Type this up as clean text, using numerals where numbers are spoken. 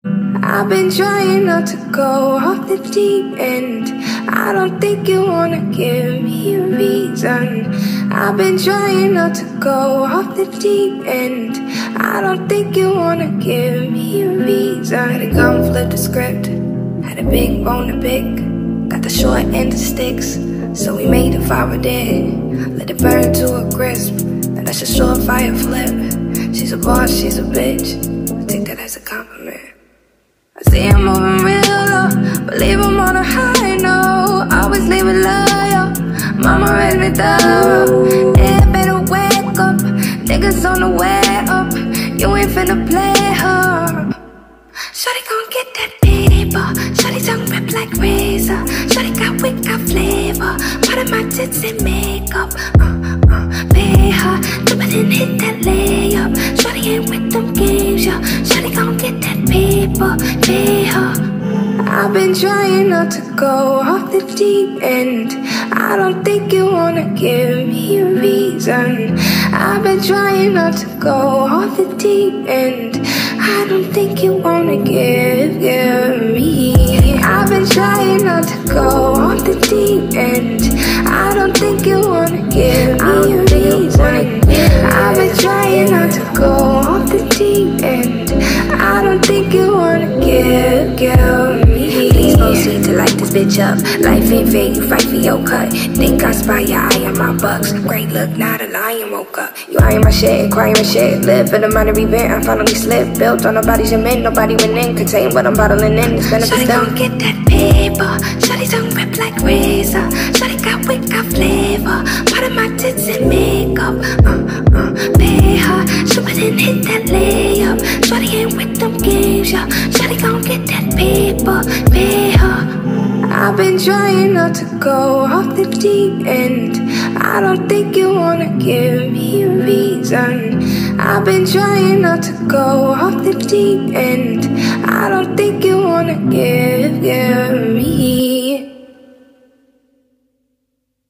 I've been trying not to go off the deep end. I don't think you wanna give me a reason. I've been trying not to go off the deep end. I don't think you wanna give me a reason. Had a gun, flip the script. Had a big bone to pick. Got the short end of sticks, so we made a fire dead. Let it burn to a crisp, and that's a surefire flip. She's a boss, she's a bitch. I take that as a compliment. I see I'm moving real low, but leave them on a high note. Always leave it loyal, mama raised me thorough. Yeah, better wake up, niggas on the way up. You ain't finna play her. Shawty gon' get that paper. Shawty tongue rip like razor. Shawty got wit, got flavor. Part of my tits and makeup. Pay her, jump it and hit that layup. Shawty ain't with them games, yeah. Shawty gon' get that paper, pay her. I've been trying not to go off the deep end. I don't think you wanna give me a reason. I've been trying not to go off the deep end. I don't think you wanna give me. I've been trying not to go off the deep end. I don't think you wanna give me a reason. I've been trying not to go off the deep end. I don't think you wanna give me. Please proceed to light this bitch up. Life ain't fair, you fight for your cut. Think I spy your eye on my bucks. Great look, not a lion woke up. You eyeing my shit, crying my shit. Live for the minor event, I finally slipped. Built on nobody's cement, nobody went in. Contain what I'm bottling in, it's benefits done. Shawty gon' get that paper. Shawty tongue rip like razor. Shawty got wit, got flavor. Part of my tits and makeup. Pay her, shoot it and hit that layup. Shawty ain't with them games, yeah. Shawty gon' get that paper, pay her. I've been trying not to go off the deep end. I don't think you wanna give me a reason. I've been trying not to go off the deep end. I don't think you wanna give